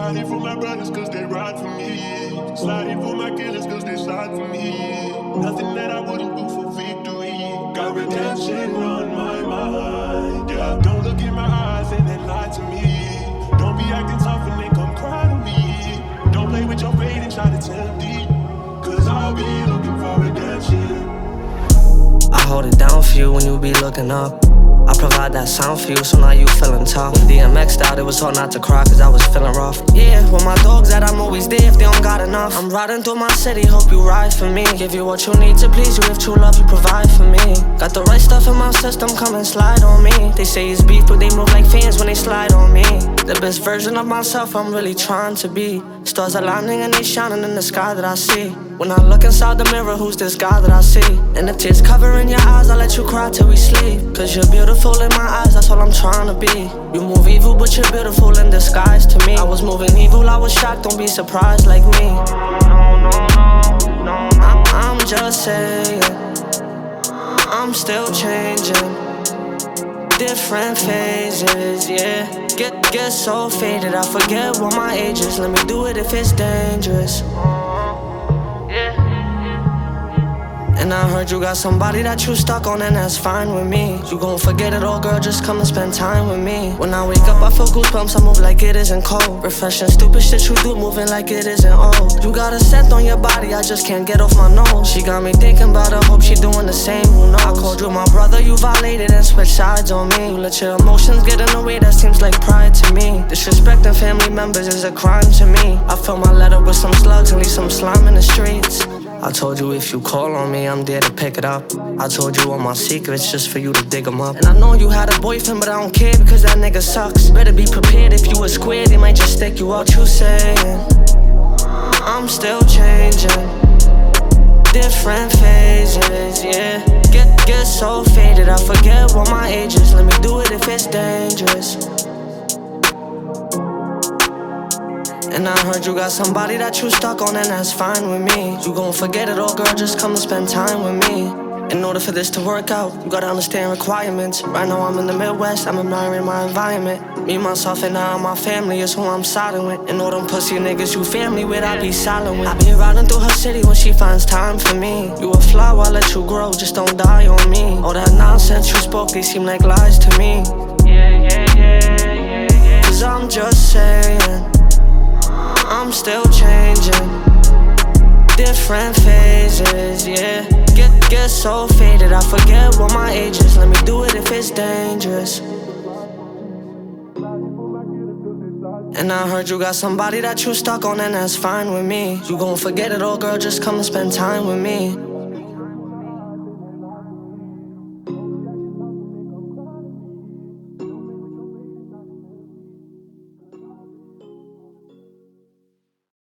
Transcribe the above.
Sliding for my brothers cause they ride for me. Sliding for my killers cause they slide for me. Nothing that I wouldn't do for victory. Got redemption on my mind, yeah. Don't look in my eyes and then lie to me. Don't be acting tough and then come cry to me. Don't play with your fate and try to tempt me. Cause I'll be looking for redemption. I hold it down for you when you be looking up. I provide that sound for you, so now you feeling tough. DMX'd out, it was hard not to cry cause I was feeling rough. Yeah, with my dogs that I'm always there if they don't got enough. I'm riding through my city, hope you ride for me. Give you what you need to please you, if true love you provide for me. Got the right stuff in my system, come and slide on me. They say it's beef, but they move like fans when they slide on me. The best version of myself I'm really trying to be. Stars aligning and they shining in the sky that I see. When I look inside the mirror, who's this guy that I see? And the tears covering your eyes, I let you cry till we sleep. Cause you're beautiful in my eyes, that's all I'm trying to be. You move evil, but you're beautiful in disguise to me. I was moving evil, I was shocked, don't be surprised like me. No, I'm just saying, I'm still changing. Different phases, yeah. Get so faded, I forget what my age is. Let me do it if it's dangerous. And I heard you got somebody that you stuck on, and that's fine with me. You gon' forget it all, girl, just come and spend time with me. When I wake up, I feel goosebumps, I move like it isn't cold. Refreshing, stupid shit you do, moving like it isn't old. You got a scent on your body, I just can't get off my nose. She got me thinking about her, hope she doing the same, who knows? I called you my brother, you violated and switched sides on me. You let your emotions get in the way, that seems like pride to me. Disrespecting family members is a crime to me. I fill my letter with some slugs and leave some slime in the streets. I told you if you call on me, I'm there to pick it up. I told you all my secrets just for you to dig them up. And I know you had a boyfriend, but I don't care because that nigga sucks. Better be prepared, if you a square, they might just stick you out. You saying, I'm still changing. Different phases, yeah. Get so faded, I forget what my age is. Let me do it if it's dangerous. And I heard you got somebody that you stuck on, and that's fine with me. You gon' forget it all, girl, just come and spend time with me. In order for this to work out, you gotta understand requirements. Right now I'm in the Midwest, I'm admiring my environment. Me, myself, and now my family is who I'm siding with. And all them pussy niggas you family with, I be silent with. I be riding through her city when she finds time for me. You a flower, I'll let you grow, just don't die on me. All that nonsense you spoke, they seem like lies to me. Cause I'm just saying, I'm still changing. Different phases, yeah. Get so faded, I forget what my age is. Let me do it if it's dangerous. And I heard you got somebody that you stuck on, and that's fine with me. You gon' forget it all, girl, just come and spend time with me.